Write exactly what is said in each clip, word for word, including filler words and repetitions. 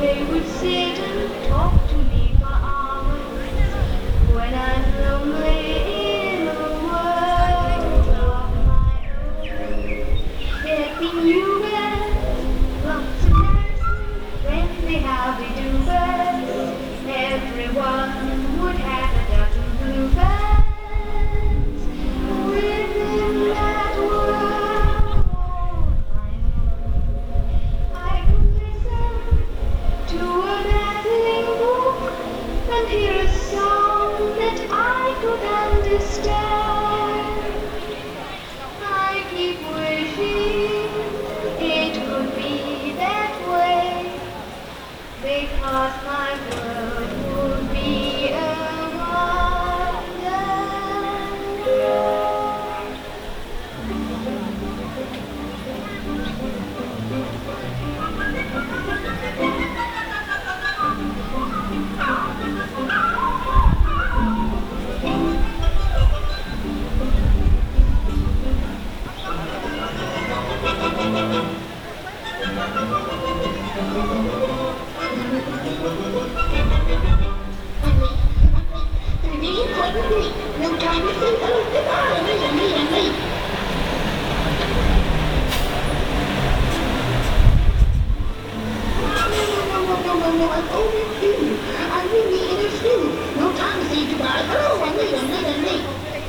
They would sit and talk to me for hours when I'm lonely in a world of my own. There'd be new birds, lots of nice, friendly, howdy-do-birds. Everyone would have a dozen bluebirds within that world of my own. I could listen to a babbling brook and hear a song that I could understand. I keep wishing it could be that way, because my world would be a wonderland. No time to think. Oh, goodbye. Me, me, me. No, no, no, no, no, no. I'm overdue. I'm really in a stew. No time to say goodbye. Hello, I'm me, I'm me, I'm me.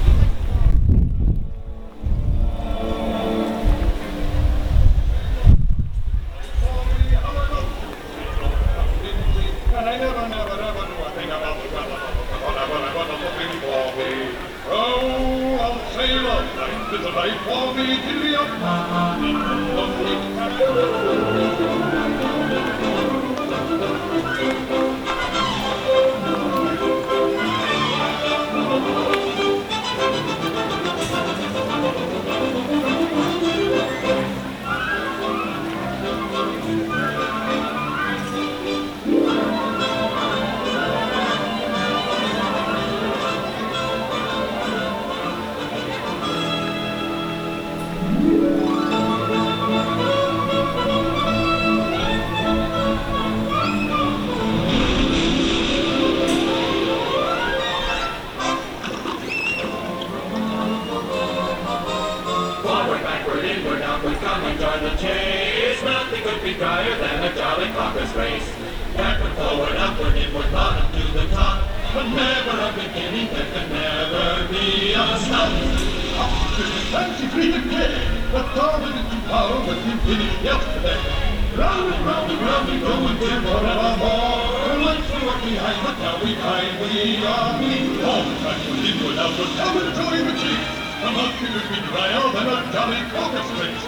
I never, never, never knew a thing about the weather. Whatever I was looking for me. Oh, I'll sail all night. It's a night for me till the drier than a jolly caucus race. Backward, forward, upward, inward, bottom to the top. But never a beginning, there can never be a stop. Up to the fancy free again. What started it tomorrow but we finished yesterday. Round and round and round we go until forevermore. Once we were behind, but now behind we are me. All the time was inward, outward, come and joy the cheek. A monkey would be drier than a jolly caucus race.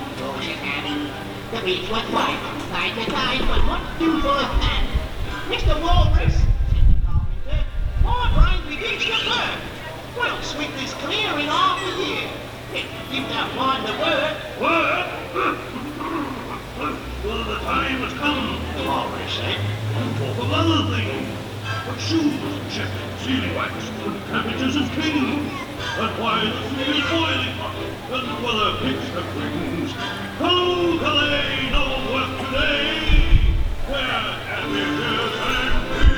The beach was white from side to side, but what do you understand? Mister talk of other things. But shoes, chicken, sealing wax, and cabbages as kings. And why the sea is boiling hot, and whether pigs have wings. Ho, Calais, no work today. Where cabbages and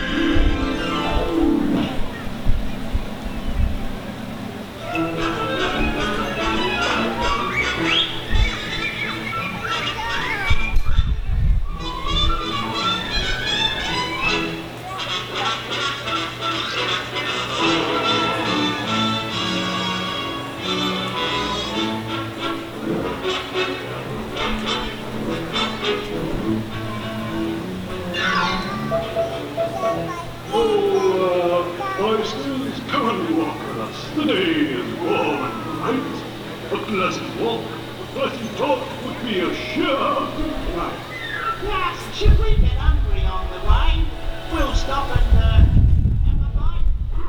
the day is warm and bright. A pleasant walk, a pleasant talk would be a sure delight. Yes, should we get hungry on the way? We'll stop and uh, have a bite.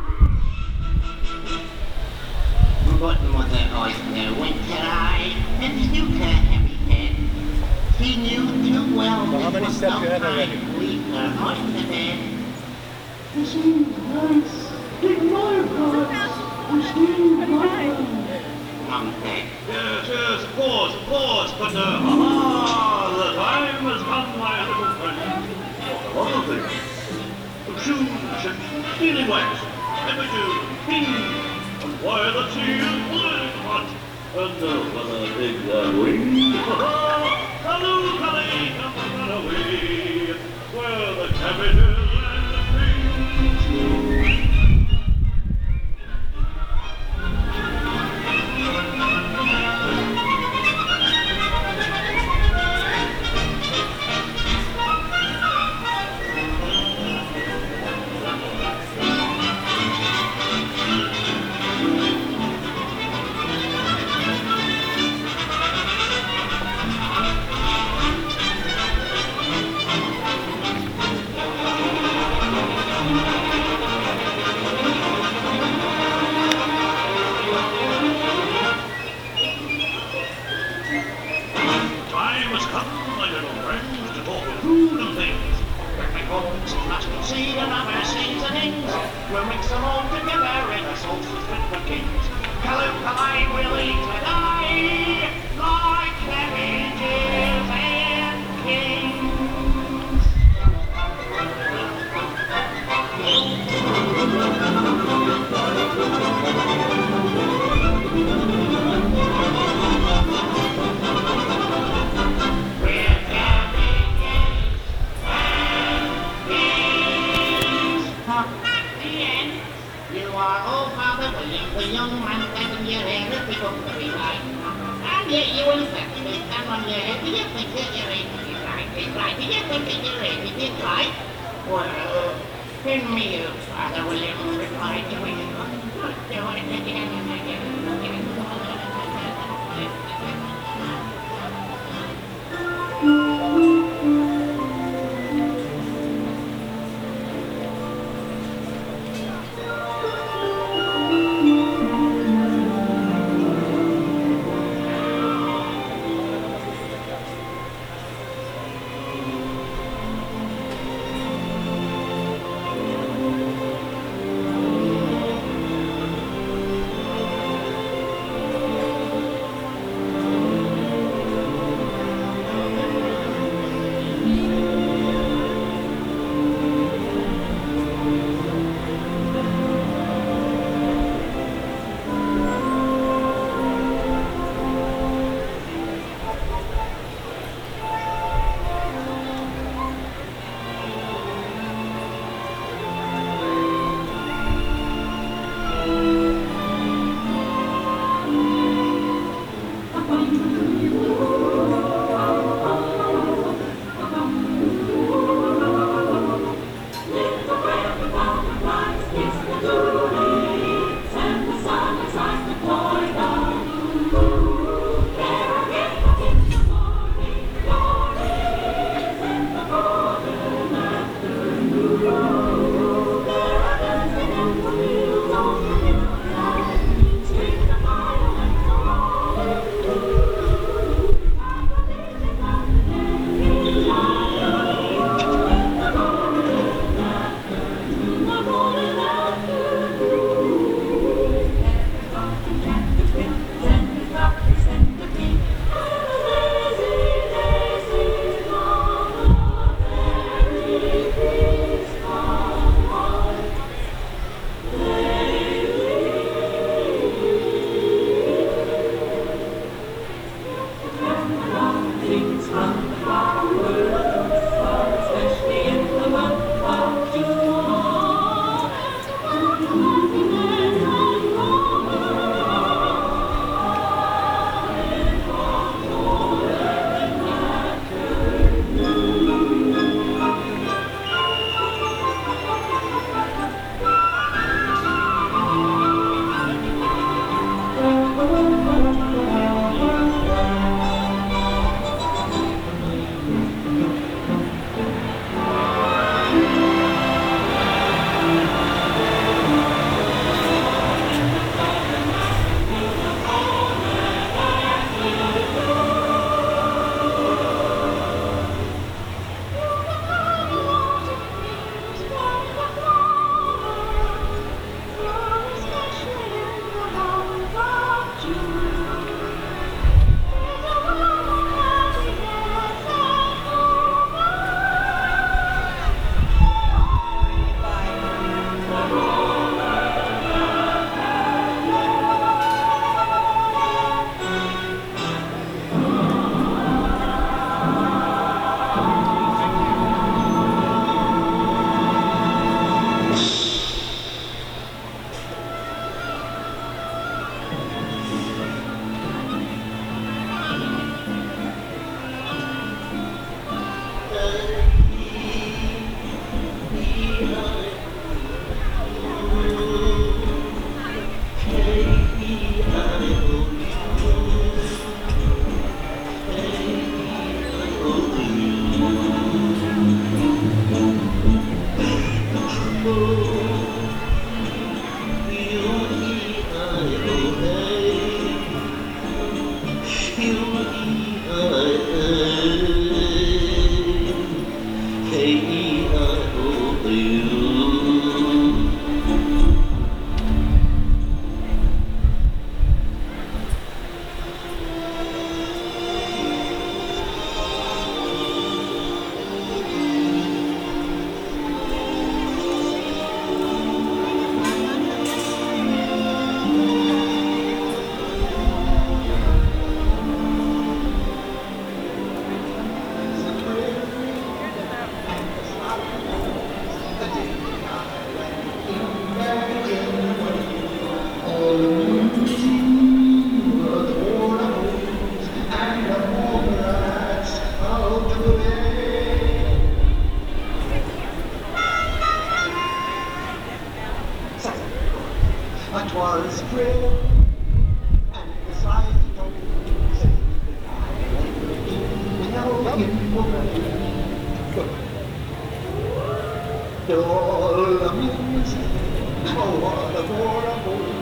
But mother was no winter eye, and still her heavy head. She knew too well So how this many was steps no you had time already? to leave her on the bed. This is nice. Take my advice. We still right. Monkey. Yes, yes, of course, of course, but uh, ah, the time has come, my little friend. For a lot of things. Shoes, ships, sealing wax, cabbages, kings, and why the sea is boiling hot, and uh, whether pigs have wings. Hello, Calais, come run away, where the cabbages and the kings. We'll mix them all together in a sauce fit for kings. Hello, Calais, we'll eat and die like cabbages and kings. We're cabbages and kings. Huh? You are all Father William, the young man seven year hair, if we come to be right. And yet you will fetch me, and on your head, do you think that your age is right? Is right? Do you think that your age is right? Well, pin me, you, Father William, replied the wind. was grim, and the side don't say goodbye. Tell him away. All the music, oh, what a horrible.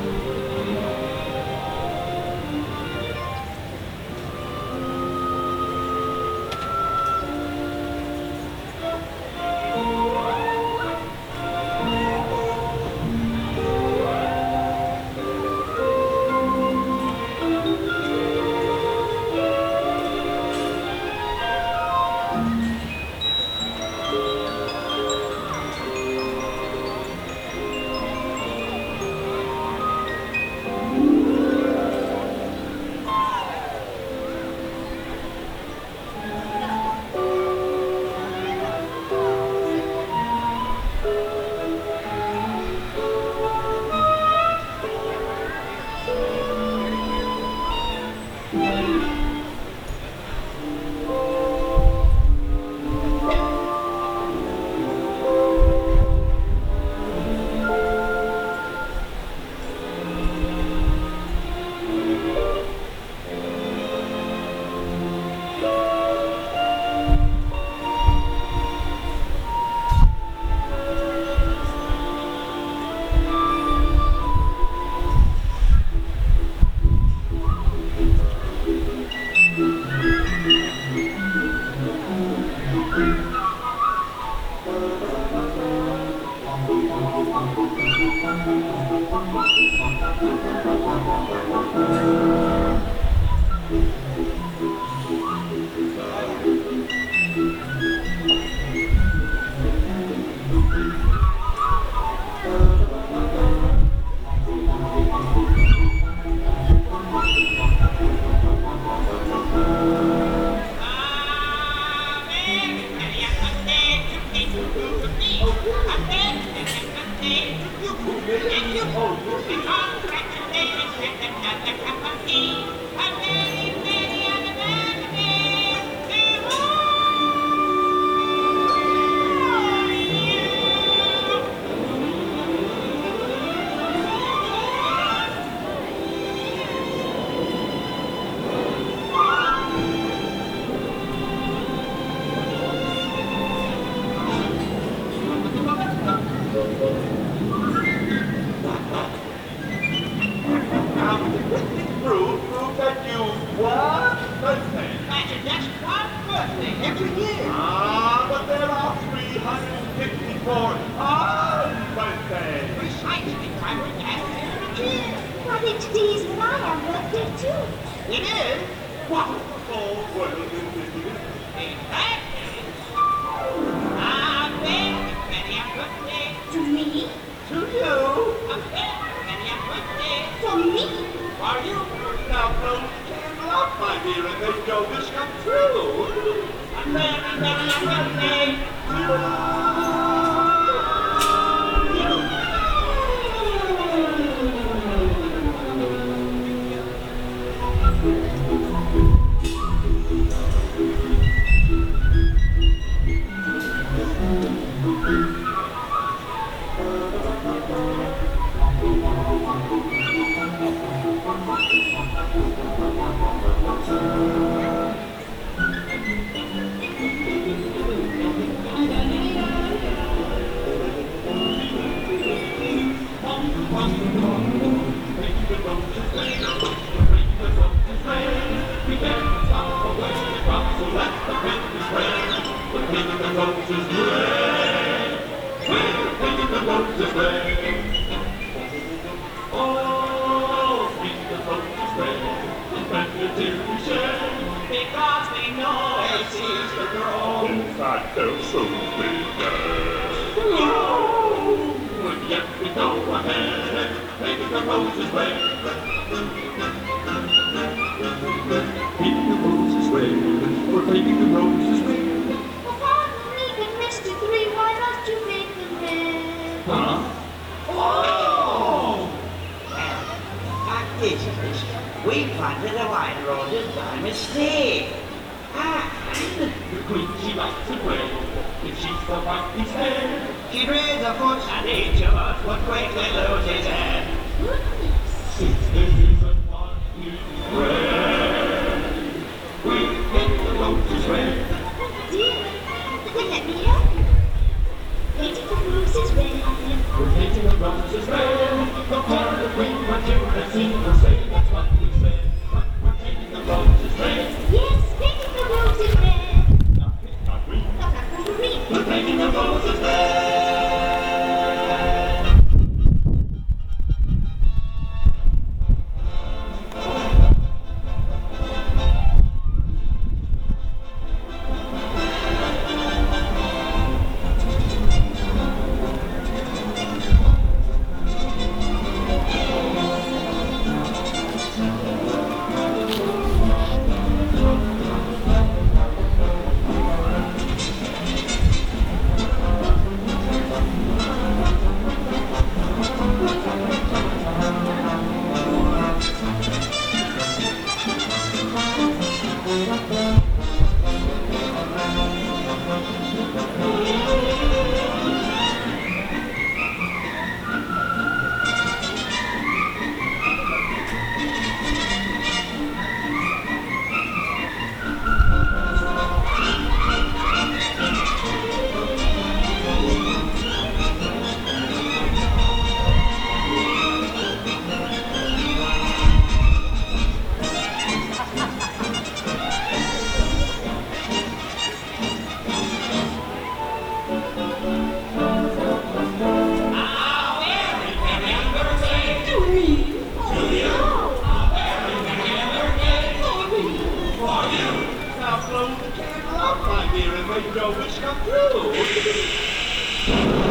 We planted a wine roses by mistake. Ah, The queen, she likes to play. If she's the white his hair. He'd raise a foot and each of us would quickly lose his head. red. We paint the roses red. Dear, let me help you. Painting the roses red. We're painting the roses red. The part of green what you have seen will say that's what we said. But we're painting the roses red. Yes, painting the roses red. Not pink, not green. Not that kind of green. We're painting the roses red. Now close the candle up, my dear, and make your wish come true.